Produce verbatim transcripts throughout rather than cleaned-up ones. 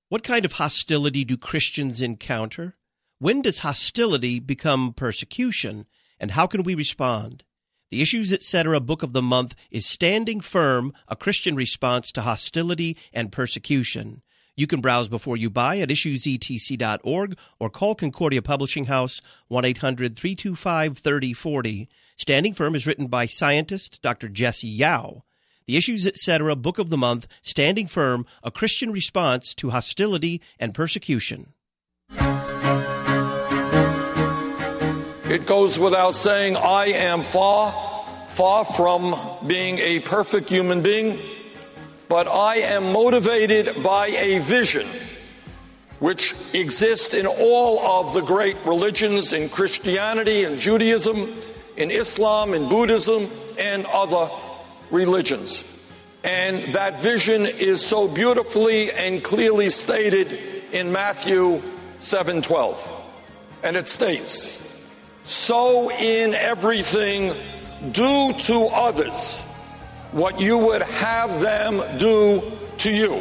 What kind of hostility do Christians encounter? When does hostility become persecution? And how can we respond? The Issues Etc. Book of the Month is Standing Firm, a Christian Response to Hostility and Persecution. You can browse before you buy at issues e t c dot org or call Concordia Publishing House one eight hundred three two five three oh four oh. Standing Firm is written by scientist Doctor Jesse Yao. The Issues Etc. Book of the Month, Standing Firm, a Christian Response to Hostility and Persecution. It goes without saying, I am far, far from being a perfect human being, but I am motivated by a vision which exists in all of the great religions, in Christianity and Judaism, in Islam, in Buddhism, and other religions. And that vision is so beautifully and clearly stated in Matthew seven twelve. And it states, "So in everything, do to others what you would have them do to you.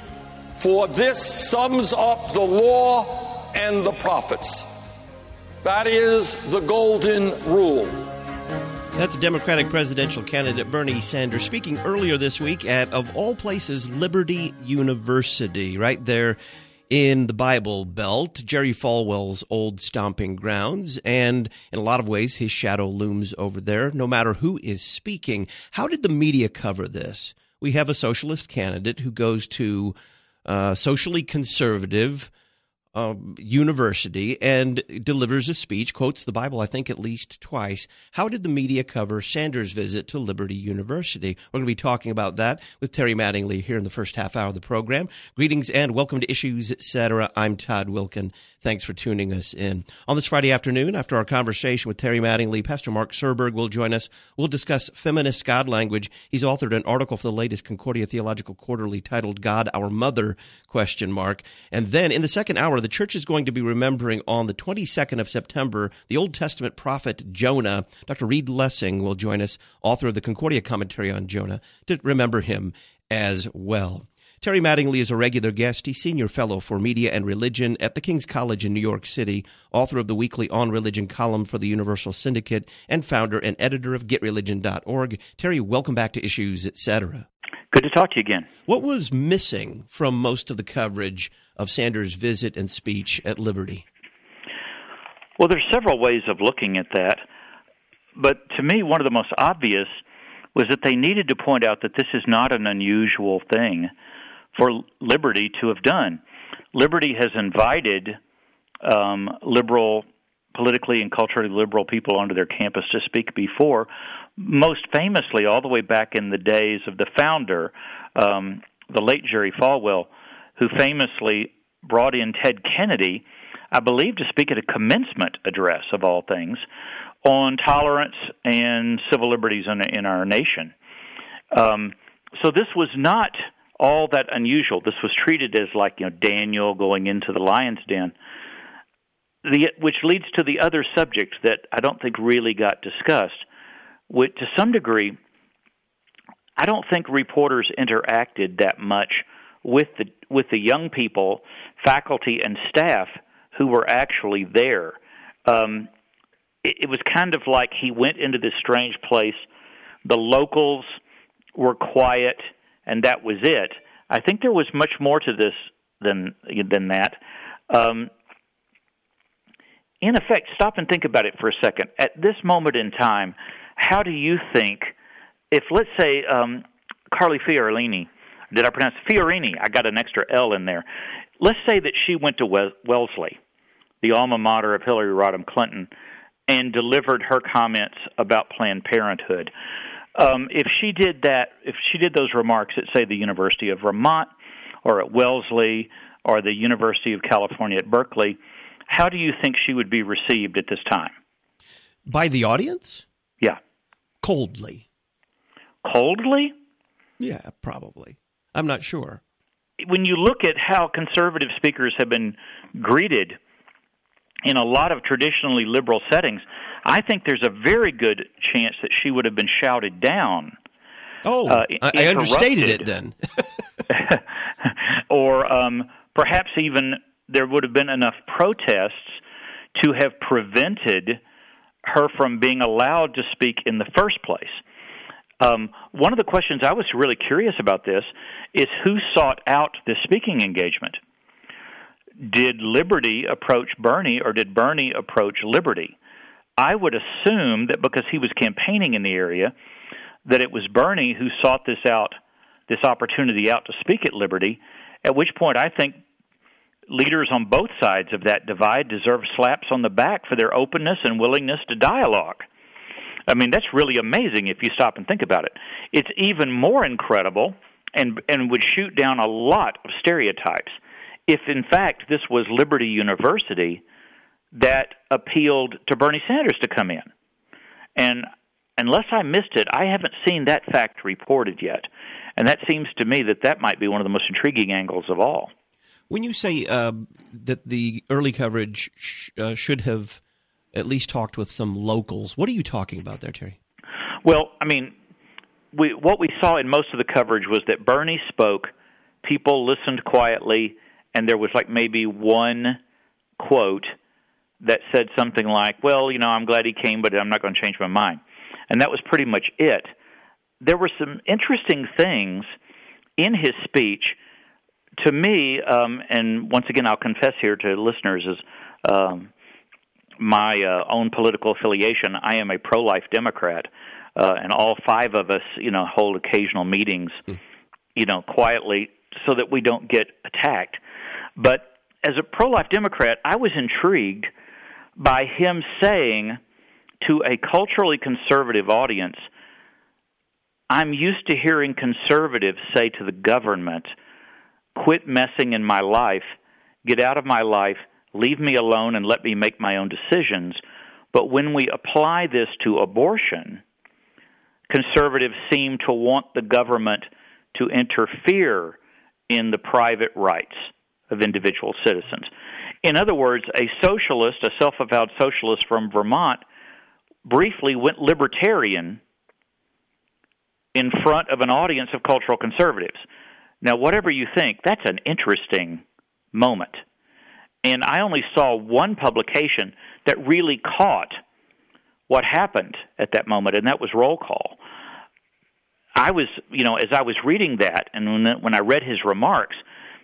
For this sums up the law and the prophets." That is the golden rule. That's Democratic presidential candidate Bernie Sanders speaking earlier this week at, of all places, Liberty University, right there in the Bible Belt, Jerry Falwell's old stomping grounds, and in a lot of ways his shadow looms over there, no matter who is speaking. How did the media cover this? We have a socialist candidate who goes to uh, socially conservative uh, university and delivers a speech, quotes the Bible, I think, at least twice. How did the media cover Sanders' visit to Liberty University? We're going to be talking about that with Terry Mattingly here in the first half hour of the program. Greetings and welcome to Issues Etc. I'm Todd Wilkin. Thanks for tuning us in. On this Friday afternoon, after our conversation with Terry Mattingly, Pastor Mark Serberg will join us. We'll discuss feminist God language. He's authored an article for the latest Concordia Theological Quarterly titled God, Our Mother, question mark. And then in the second hour, the church is going to be remembering on the twenty-second of September, the Old Testament prophet Jonah. Doctor Reed Lessing will join us, author of the Concordia commentary on Jonah, to remember him as well. Terry Mattingly is a regular guest. He's senior fellow for media and religion at the King's College in New York City, author of the weekly On Religion column for the Universal Syndicate, and founder and editor of get religion dot org. Terry, welcome back to Issues Etc. Good to talk to you again. What was missing from most of the coverage of Sanders' visit and speech at Liberty? Well, there's several ways of looking at that, but to me, one of the most obvious was that they needed to point out that this is not an unusual thing for Liberty to have done. Liberty has invited um, liberal, politically and culturally liberal people onto their campus to speak before, most famously all the way back in the days of the founder, um, the late Jerry Falwell, who famously brought in Ted Kennedy, I believe, to speak at a commencement address, of all things, on tolerance and civil liberties in, in our nation. Um, so this was not all that unusual. This was treated as like, you know, Daniel going into the lion's den, the, which leads to the other subject that I don't think really got discussed. Which, to some degree, I don't think reporters interacted that much with the with the young people, faculty, and staff who were actually there. Um, it, it was kind of like he went into this strange place. The locals were quiet, and that was it. I think there was much more to this than than that. Um, in effect, stop and think about it for a second. At this moment in time, how do you think, if, let's say, um, Carly Fiorini, did I pronounce Fiorini? I got an extra L in there. Let's say that she went to Wellesley, the alma mater of Hillary Rodham Clinton, and delivered her comments about Planned Parenthood. Um, if she did that, if she did those remarks at, say, the University of Vermont or at Wellesley or the University of California at Berkeley, how do you think she would be received at this time? By the audience? Yeah. Coldly. Coldly? Yeah, probably. I'm not sure. When you look at how conservative speakers have been greeted in a lot of traditionally liberal settings, I think there's a very good chance that she would have been shouted down. Oh, uh, I, I understated it then. or um, perhaps even there would have been enough protests to have prevented her from being allowed to speak in the first place. Um, one of the questions I was really curious about this is who sought out this speaking engagement. Did Liberty approach Bernie, or did Bernie approach Liberty? I would assume that because he was campaigning in the area, that it was Bernie who sought this out, this opportunity out to speak at Liberty, at which point I think leaders on both sides of that divide deserve slaps on the back for their openness and willingness to dialogue. I mean, that's really amazing if you stop and think about it. It's even more incredible and and would shoot down a lot of stereotypes if, in fact, this was Liberty University that appealed to Bernie Sanders to come in. And unless I missed it, I haven't seen that fact reported yet. And that seems to me that that might be one of the most intriguing angles of all. When you say uh, that the early coverage sh- uh, should have at least talked with some locals, what are you talking about there, Terry? Well, I mean, we, what we saw in most of the coverage was that Bernie spoke, people listened quietly, and there was like maybe one quote that said something like, well, you know, I'm glad he came, but I'm not going to change my mind. And that was pretty much it. There were some interesting things in his speech. To me, um, and once again, I'll confess here to listeners, is um, my uh, own political affiliation. I am a pro-life Democrat, uh, and all five of us, you know, hold occasional meetings, mm. you know, quietly so that we don't get attacked. But as a pro-life Democrat, I was intrigued by him saying to a culturally conservative audience, I'm used to hearing conservatives say to the government, quit messing in my life, get out of my life, leave me alone and let me make my own decisions. But when we apply this to abortion, conservatives seem to want the government to interfere in the private rights of individual citizens. In other words, a socialist, a self-avowed socialist from Vermont, briefly went libertarian in front of an audience of cultural conservatives. Now, whatever you think, that's an interesting moment. And I only saw one publication that really caught what happened at that moment, and that was Roll Call. I was, you know, as I was reading that, and when, when I read his remarks,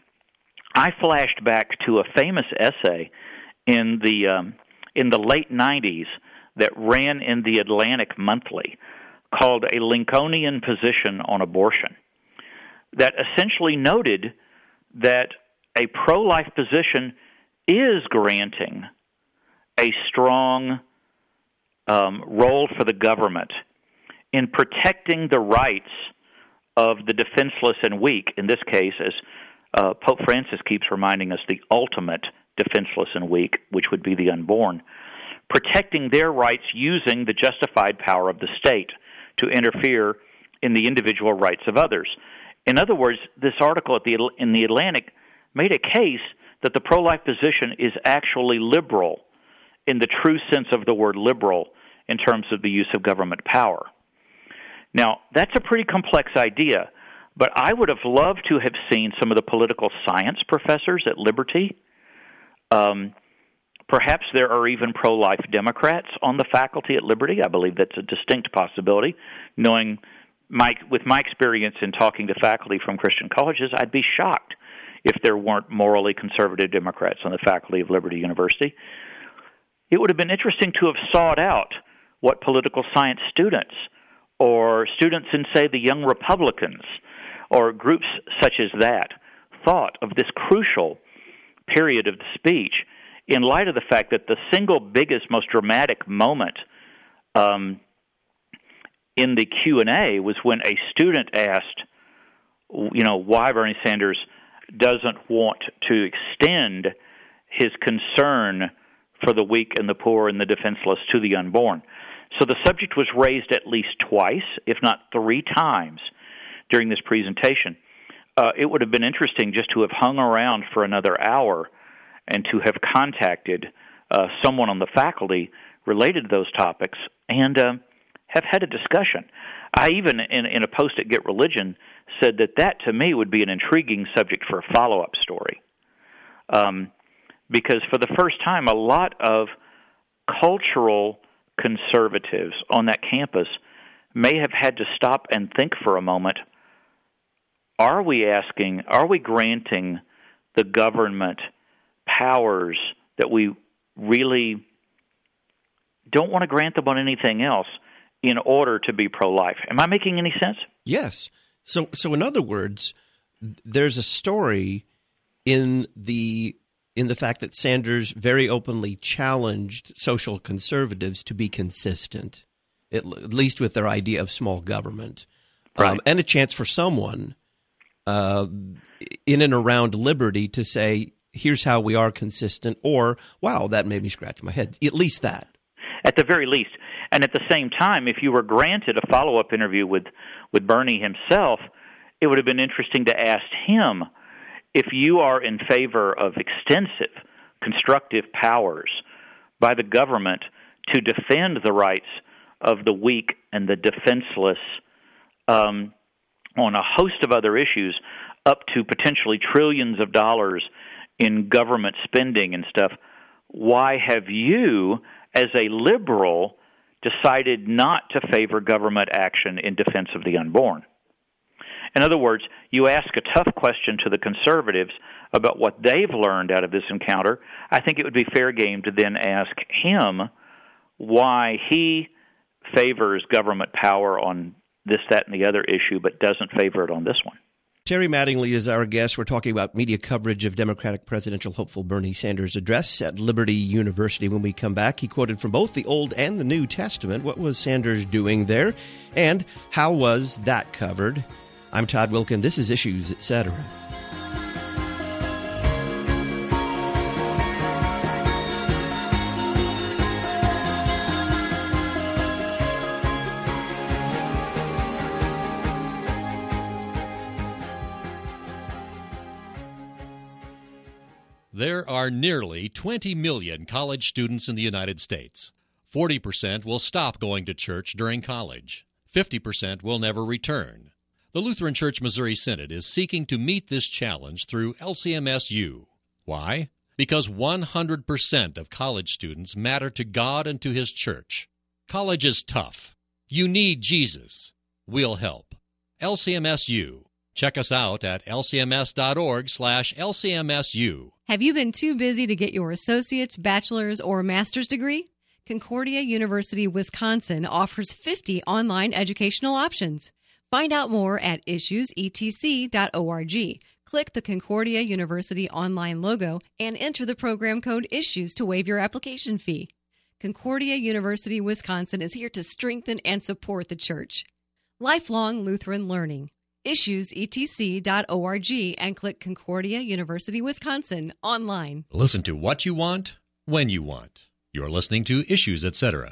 I flashed back to a famous essay in the um, in the late nineties that ran in the Atlantic Monthly called A Lincolnian Position on Abortion, that essentially noted that a pro-life position is granting a strong um, role for the government in protecting the rights of the defenseless and weak, in this case, as uh, Pope Francis keeps reminding us, the ultimate defenseless and weak, which would be the unborn, protecting their rights using the justified power of the state to interfere in the individual rights of others. In other words, this article at the, in the Atlantic made a case that the pro-life position is actually liberal in the true sense of the word liberal in terms of the use of government power. Now, that's a pretty complex idea, but I would have loved to have seen some of the political science professors at Liberty. Um, perhaps there are even pro-life Democrats on the faculty at Liberty. I believe that's a distinct possibility. Knowing my, with my experience in talking to faculty from Christian colleges, I'd be shocked if there weren't morally conservative Democrats on the faculty of Liberty University. It would have been interesting to have sought out what political science students or students in, say, the Young Republicans or groups such as that thought of this crucial period of the speech in light of the fact that the single biggest, most dramatic moment um, in the Q and A was when a student asked, you know, why Bernie Sanders doesn't want to extend his concern for the weak and the poor and the defenseless to the unborn. So the subject was raised at least twice, if not three times, during this presentation. Uh, it would have been interesting just to have hung around for another hour and to have contacted uh, someone on the faculty related to those topics and uh, have had a discussion. I even, in, in a post at Get Religion, said that that, to me, would be an intriguing subject for a follow-up story. Um, because for the first time, a lot of cultural conservatives on that campus may have had to stop and think for a moment, are we asking, are we granting the government powers that we really don't want to grant them on anything else in order to be pro-life? Am I making any sense? Yes. So, so in other words, there's a story in the in the fact that Sanders very openly challenged social conservatives to be consistent, at, at least with their idea of small government, right. um, and a chance for someone uh, in and around liberty to say, here's how we are consistent, or, wow, that made me scratch my head. At least that. At the very least. And at the same time, if you were granted a follow-up interview with, with Bernie himself, it would have been interesting to ask him, if you are in favor of extensive constructive powers by the government to defend the rights of the weak and the defenseless um, on a host of other issues, up to potentially trillions of dollars in government spending and stuff, why have you, as a liberal, decided not to favor government action in defense of the unborn? In other words, you ask a tough question to the conservatives about what they've learned out of this encounter. I think it would be fair game to then ask him why he favors government power on this, that, and the other issue, but doesn't favor it on this one. Terry Mattingly is our guest. We're talking about media coverage of Democratic presidential hopeful Bernie Sanders' address at Liberty University. When we come back, he quoted from both the Old and the New Testament. What was Sanders doing there, and how was that covered? I'm Todd Wilkin. This is Issues, et cetera. There are nearly twenty million college students in the United States. forty percent will stop going to church during college. fifty percent will never return. The Lutheran Church Missouri Synod is seeking to meet this challenge through L C M S U. Why? Because one hundred percent of college students matter to God and to His church. College is tough. You need Jesus. We'll help. L C M S U. Check us out at L C M S dot org slash L C M S U. Have you been too busy to get your associate's, bachelor's, or master's degree? Concordia University, Wisconsin offers fifty online educational options. Find out more at issues e t c dot org. Click the Concordia University online logo and enter the program code ISSUES to waive your application fee. Concordia University, Wisconsin is here to strengthen and support the church. Lifelong Lutheran learning. issues e t c dot org and click Concordia University, Wisconsin online. Listen to what you want, when you want. You're listening to Issues, et cetera.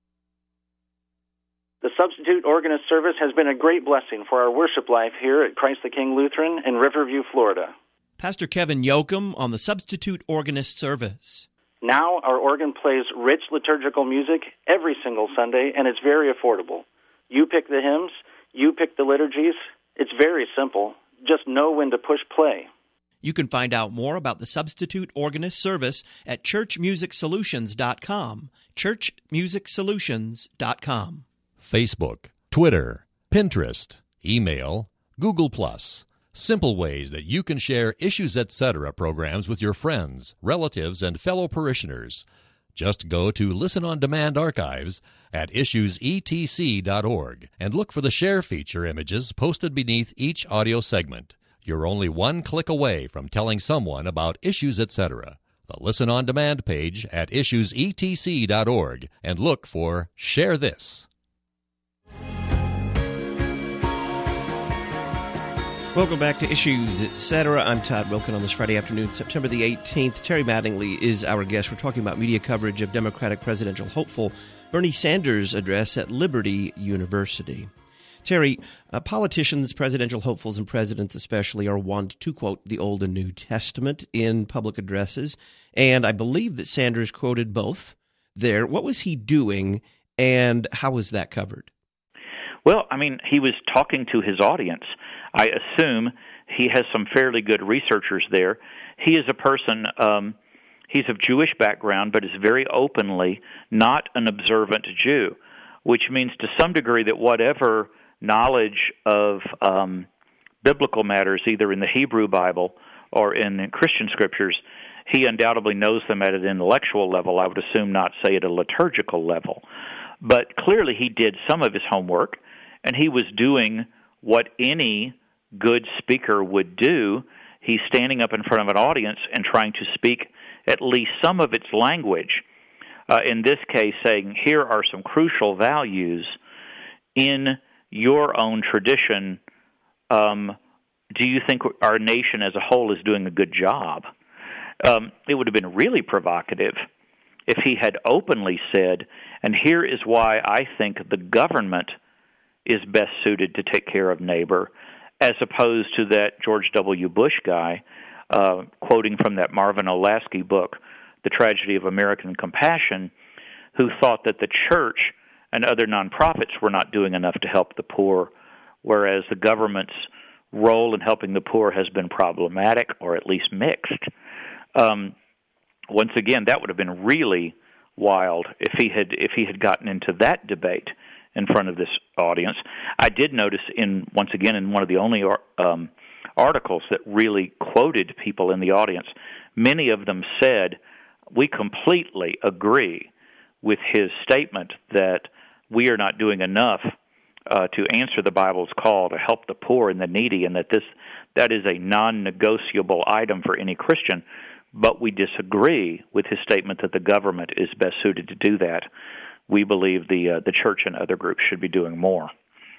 The Substitute Organist Service has been a great blessing for our worship life here at Christ the King Lutheran in Riverview, Florida. Pastor Kevin Yoakum on the Substitute Organist Service. Now our organ plays rich liturgical music every single Sunday, and it's very affordable. You pick the hymns, you pick the liturgies. It's very simple. Just know when to push play. You can find out more about the Substitute Organist Service at church music solutions dot com. church music solutions dot com. Facebook, Twitter, Pinterest, email, Google Plus. Simple ways that you can share Issues, et cetera programs with your friends, relatives, and fellow parishioners. Just go to Listen on Demand archives at issues e t c dot org and look for the share feature images posted beneath each audio segment. You're only one click away from telling someone about Issues, et cetera. The Listen on Demand page at issues e t c dot org and look for Share This. Welcome back to Issues, et cetera. I'm Todd Wilkin on this Friday afternoon, September the eighteenth. Terry Mattingly is our guest. We're talking about media coverage of Democratic presidential hopeful Bernie Sanders' address at Liberty University. Terry, uh, politicians, presidential hopefuls, and presidents especially are wont to quote the Old and New Testament in public addresses, and I believe that Sanders quoted both there. What was he doing, and how was that covered? Well, I mean, he was talking to his audience. I assume He has some fairly good researchers there. He is a person, um, he's of Jewish background, but is very openly not an observant Jew, which means to some degree that whatever knowledge of um, biblical matters, either in the Hebrew Bible or in Christian scriptures, he undoubtedly knows them at an intellectual level. I would assume not, say, at a liturgical level. But clearly he did some of his homework, and he was doing what any good speaker would do. He's standing up in front of an audience and trying to speak at least some of its language. Uh, in this case, saying, here are some crucial values in your own tradition. Um, do you think our nation as a whole is doing a good job? Um, it would have been really provocative if he had openly said, and here is why I think the government is best suited to take care of neighbor, as opposed to that George W. Bush guy, uh, quoting from that Marvin Olasky book, The Tragedy of American Compassion, who thought that the church and other nonprofits were not doing enough to help the poor, whereas the government's role in helping the poor has been problematic or at least mixed. Um, once again, that would have been really wild if he had if he had gotten into that debate in front of this audience. I did notice in once again in one of the only um, articles that really quoted people in the audience, many of them said, we completely agree with his statement that we are not doing enough uh, to answer the Bible's call to help the poor and the needy, and that this that is a non-negotiable item for any Christian. But we disagree with his statement that the government is best suited to do that. We believe the uh, the church and other groups should be doing more.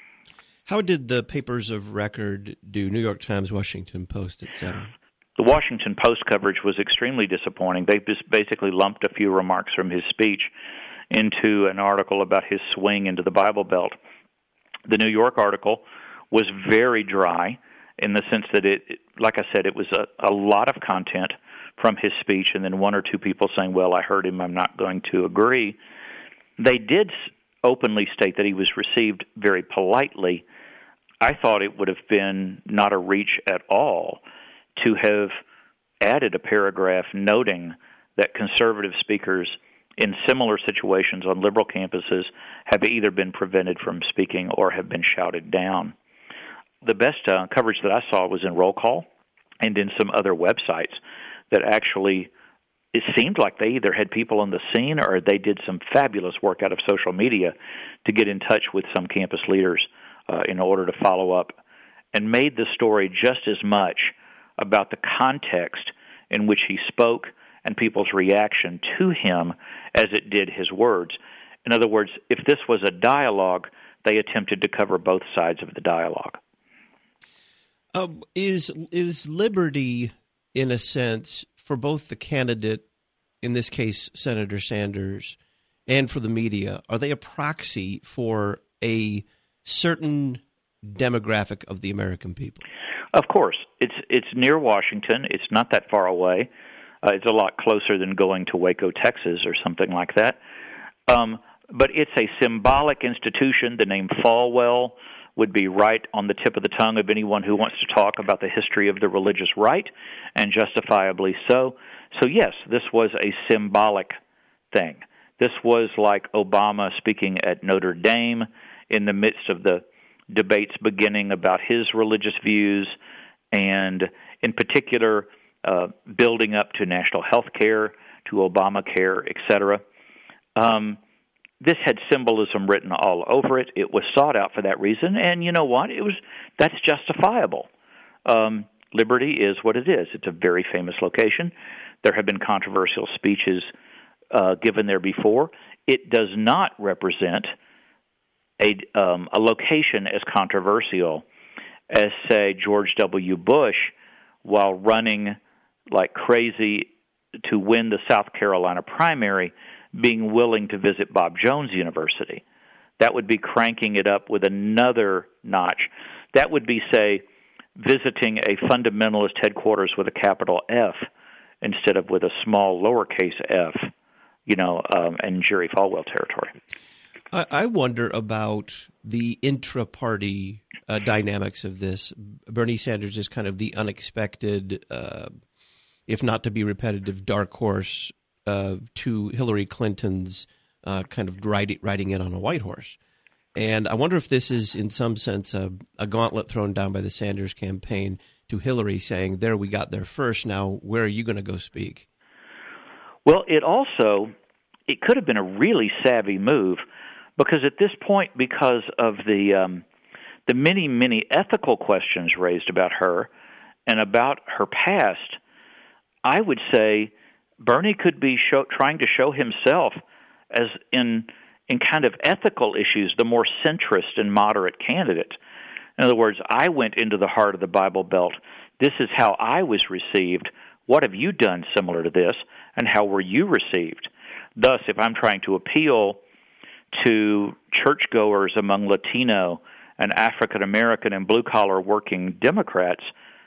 How did the papers of record do? New York Times, Washington Post, et cetera? The Washington Post coverage was extremely disappointing. They just basically lumped a few remarks from his speech into an article about his swing into the Bible Belt. The New York article was very dry in the sense that it, like I said, it was a, a lot of content from his speech, and then one or two people saying, well, I heard him, I'm not going to agree. They did openly state that he was received very politely. I thought it would have been not a reach at all to have added a paragraph noting that conservative speakers in similar situations on liberal campuses have either been prevented from speaking or have been shouted down. The best uh, coverage that I saw was in Roll Call and in some other websites that actually it seemed like they either had people on the scene or they did some fabulous work out of social media to get in touch with some campus leaders uh, in order to follow up, and made the story just as much about the context in which he spoke and people's reaction to him as it did his words. In other words, if this was a dialogue, they attempted to cover both sides of the dialogue. Uh, is is liberty, in a sense, for both the candidate, in this case Senator Sanders, and for the media, are they a proxy for a certain demographic of the American people? Of course. It's it's near Washington. It's not that far away. Uh, it's a lot closer than going to Waco, Texas, or something like that. Um, but it's a symbolic institution. The name Falwell would be right on the tip of the tongue of anyone who wants to talk about the history of the religious right, and justifiably so. So yes, this was a symbolic thing. This was like Obama speaking at Notre Dame in the midst of the debates beginning about his religious views, and in particular uh, building up to national health care, to Obamacare, et cetera. Um, this had symbolism written all over it. It was sought out for that reason, and you know what? It was that's justifiable. Um, Liberty is what it is. It's a very famous location. There have been controversial speeches uh, given there before. It does not represent a, um, a location as controversial as, say, George W. Bush, while running like crazy to win the South Carolina primary, being willing to visit Bob Jones University. That would be cranking it up with another notch. That would be, say, visiting a fundamentalist headquarters with a capital F instead of with a small lowercase f, you know, um, in Jerry Falwell territory. I, I wonder about the intra-party uh, dynamics of this. Bernie Sanders is kind of the unexpected, uh, if not to be repetitive, dark horse uh, to Hillary Clinton's uh, kind of riding, riding in on a white horse. And I wonder if this is, in some sense, a, a gauntlet thrown down by the Sanders campaign to Hillary, saying, there, we got there first. Now, where are you going to go speak? Well, it also, it could have been a really savvy move, because at this point, because of the um, the many, many ethical questions raised about her and about her past, I would say Bernie could be show, trying to show himself as in in kind of ethical issues, the more centrist and moderate candidate. In other words, I went into the heart of the Bible Belt. This is how I was received. What have you done similar to this, and how were you received? Thus, if I'm trying to appeal to churchgoers among Latino and African American and blue-collar working Democrats,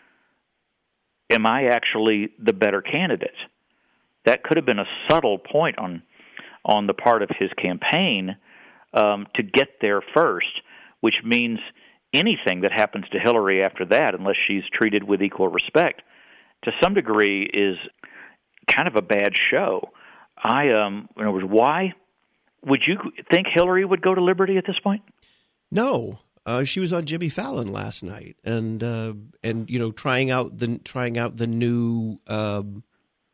am I actually the better candidate? That could have been a subtle point on on the part of his campaign um, to get there first, which means anything that happens to Hillary after that, unless she's treated with equal respect, to some degree is kind of a bad show. I, um, in other words, why would you think Hillary would go to Liberty at this point? No, uh, she was on Jimmy Fallon last night, and uh, and you know, trying out the trying out the new. Um,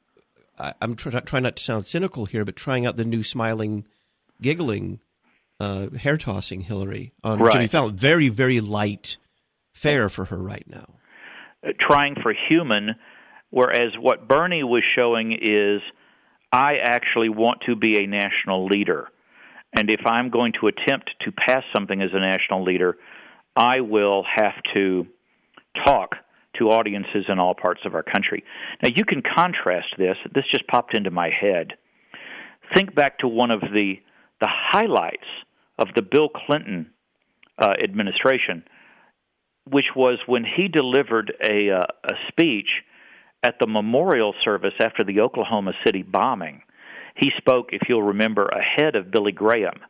I, I'm try, trying not to sound cynical here, but trying out the new smiling, giggling, uh, hair tossing Hillary on right. Jimmy Fallon. Very, very light fare for her right now. Uh, trying for human, whereas what Bernie was showing is, I actually want to be a national leader. And if I'm going to attempt to pass something as a national leader, I will have to talk to audiences in all parts of our country. Now, you can contrast this. This just popped into my head. Think back to one of the the highlights of the Bill Clinton uh, administration, which was when he delivered a, uh, a speech at the memorial service after the Oklahoma City bombing. He spoke, if you'll remember, ahead of Billy Graham.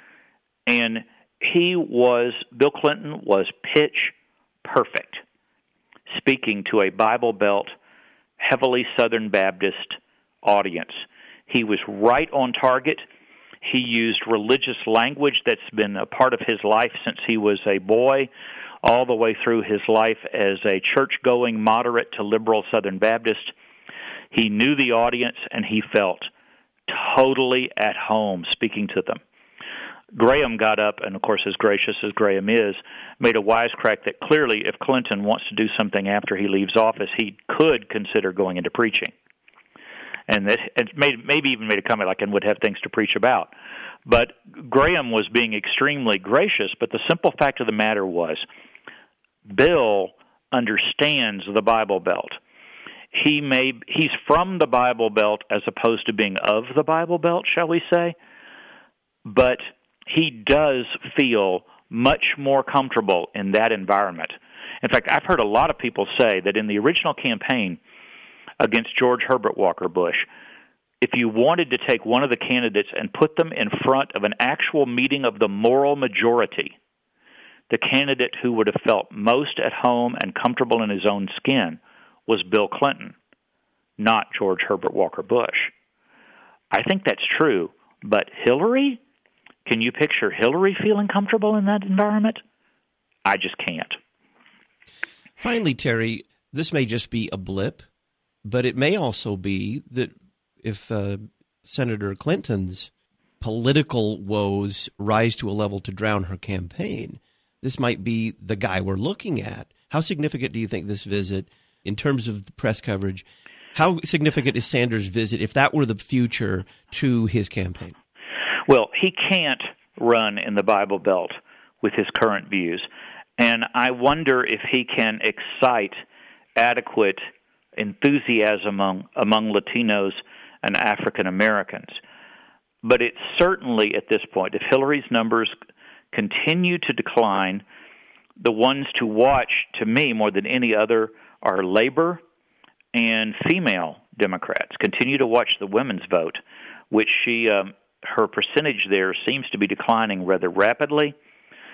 And he was, Bill Clinton was pitch perfect, speaking to a Bible Belt, heavily Southern Baptist audience. He was right on target. He used religious language that's been a part of his life since he was a boy, all the way through his life as a church-going, moderate to liberal Southern Baptist. He knew the audience, and he felt totally at home speaking to them. Graham got up, and of course, as gracious as Graham is, made a wisecrack that clearly if Clinton wants to do something after he leaves office, he could consider going into preaching. And that it made, maybe even made a comment like, and would have things to preach about. But Graham was being extremely gracious, but the simple fact of the matter was, Bill understands the Bible Belt. He may he's from the Bible Belt as opposed to being of the Bible Belt, shall we say, but he does feel much more comfortable in that environment. In fact, I've heard a lot of people say that in the original campaign against George Herbert Walker Bush, if you wanted to take one of the candidates and put them in front of an actual meeting of the moral majority, the candidate who would have felt most at home and comfortable in his own skin was Bill Clinton, not George Herbert Walker Bush. I think that's true, but Hillary? Can you picture Hillary feeling comfortable in that environment? I just can't. Finally, Terry, this may just be a blip, but it may also be that if uh, Senator Clinton's political woes rise to a level to drown her campaign, this might be the guy we're looking at. How significant do you think this visit, in terms of the press coverage, how significant is Sanders' visit, if that were the future, to his campaign? Well, he can't run in the Bible Belt with his current views, and I wonder if he can excite adequate enthusiasm among, among Latinos and African Americans. But it's certainly, at this point, if Hillary's numbers continue to decline, the ones to watch, to me, more than any other, are labor and female Democrats. Continue to watch the women's vote, which she... Um, her percentage there seems to be declining rather rapidly.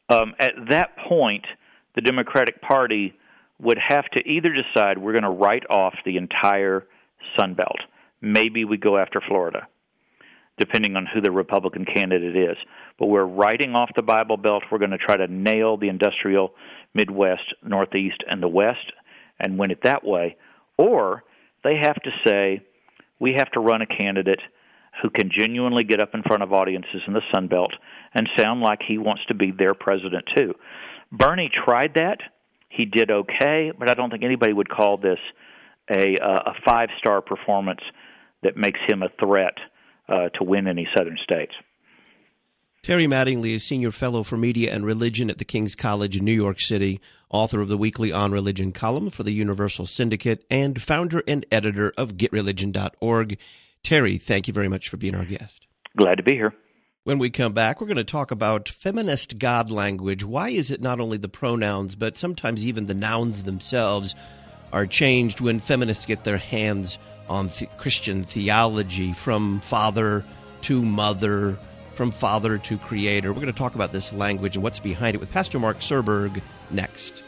Um, at that point, the Democratic Party would have to either decide we're going to write off the entire Sun Belt. Maybe we go after Florida, depending on who the Republican candidate is. But we're writing off the Bible Belt. We're going to try to nail the industrial Midwest, Northeast, and the West and win it that way. Or they have to say, we have to run a candidate who can genuinely get up in front of audiences in the Sun Belt and sound like he wants to be their president too. Bernie tried that. He did okay, but I don't think anybody would call this a, uh, a five-star performance that makes him a threat uh, to win any southern states. Terry Mattingly is Senior Fellow for Media and Religion at the King's College in New York City, author of the weekly On Religion column for the Universal Syndicate, and founder and editor of get religion dot org. Terry, thank you very much for being our guest. Glad to be here. When we come back, we're going to talk about feminist God language. Why is it not only the pronouns, but sometimes even the nouns themselves are changed when feminists get their hands on th- Christian theology, from father to mother, from father to creator? We're going to talk about this language and what's behind it with Pastor Mark Serberg next.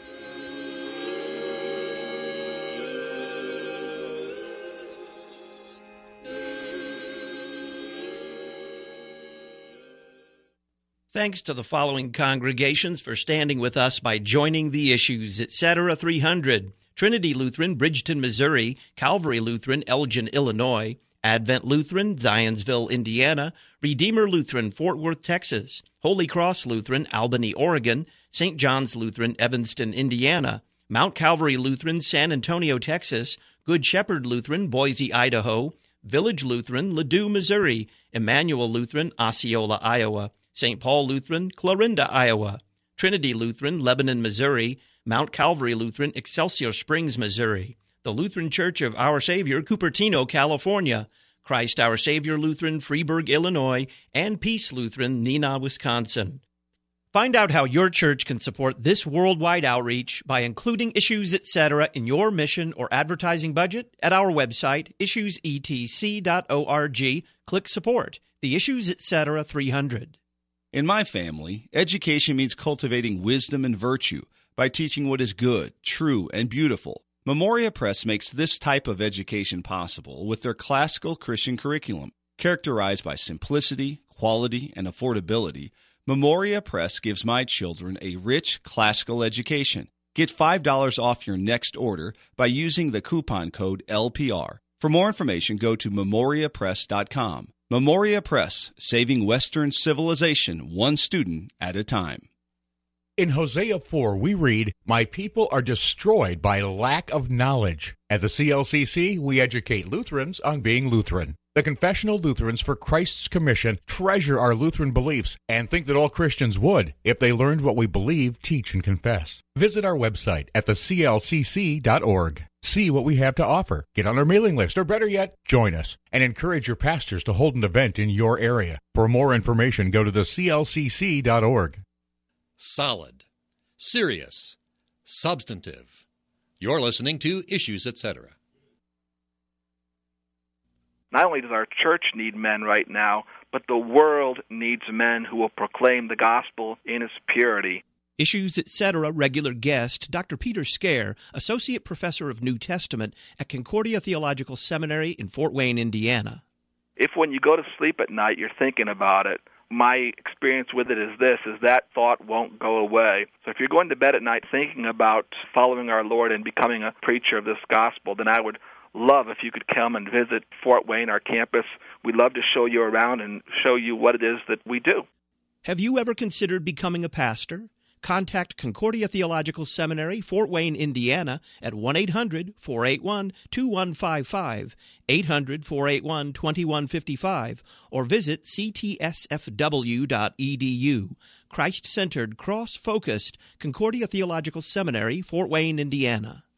Thanks to the following congregations for standing with us by joining the Issues, et cetera three hundred. Trinity Lutheran, Bridgeton, Missouri. Calvary Lutheran, Elgin, Illinois. Advent Lutheran, Zionsville, Indiana. Redeemer Lutheran, Fort Worth, Texas. Holy Cross Lutheran, Albany, Oregon. Saint John's Lutheran, Evanston, Indiana. Mount Calvary Lutheran, San Antonio, Texas. Good Shepherd Lutheran, Boise, Idaho. Village Lutheran, Ladue, Missouri. Emmanuel Lutheran, Osceola, Iowa. Saint Paul Lutheran, Clarinda, Iowa. Trinity Lutheran, Lebanon, Missouri. Mount Calvary Lutheran, Excelsior Springs, Missouri. The Lutheran Church of Our Savior, Cupertino, California. Christ Our Savior Lutheran, Freeburg, Illinois. And Peace Lutheran, Neenah, Wisconsin. Find out how your church can support this worldwide outreach by including Issues, et cetera in your mission or advertising budget at our website, issues e t c dot org. Click Support. The Issues, et cetera three hundred. In my family, education means cultivating wisdom and virtue by teaching what is good, true, and beautiful. Memoria Press makes this type of education possible with their classical Christian curriculum. Characterized by simplicity, quality, and affordability, Memoria Press gives my children a rich classical education. Get five dollars off your next order by using the coupon code L P R. For more information, go to memoria press dot com. Memoria Press, saving Western civilization one student at a time. In Hosea four, we read, "My people are destroyed by lack of knowledge." At the C L C C, we educate Lutherans on being Lutheran. The Confessional Lutherans for Christ's Commission treasure our Lutheran beliefs and think that all Christians would if they learned what we believe, teach, and confess. Visit our website at the c l c c dot org. See what we have to offer. Get on our mailing list, or better yet, join us, and encourage your pastors to hold an event in your area. For more information, go to the c l c c dot org. Solid, serious, substantive. You're listening to Issues, et cetera. Not only does our church need men right now, but the world needs men who will proclaim the gospel in its purity. Issues, et cetera regular guest, Doctor Peter Scare, Associate Professor of New Testament at Concordia Theological Seminary in Fort Wayne, Indiana. If when you go to sleep at night you're thinking about it, my experience with it is this, is that thought won't go away. So if you're going to bed at night thinking about following our Lord and becoming a preacher of this gospel, then I would love if you could come and visit Fort Wayne, our campus. We'd love to show you around and show you what it is that we do. Have you ever considered becoming a pastor? Contact Concordia Theological Seminary, Fort Wayne, Indiana, at one eight hundred, four eight one, two one five five, eight hundred, four eight one, two one five five, or visit c t s f w dot e d u. Christ-centered, cross-focused Concordia Theological Seminary, Fort Wayne, Indiana.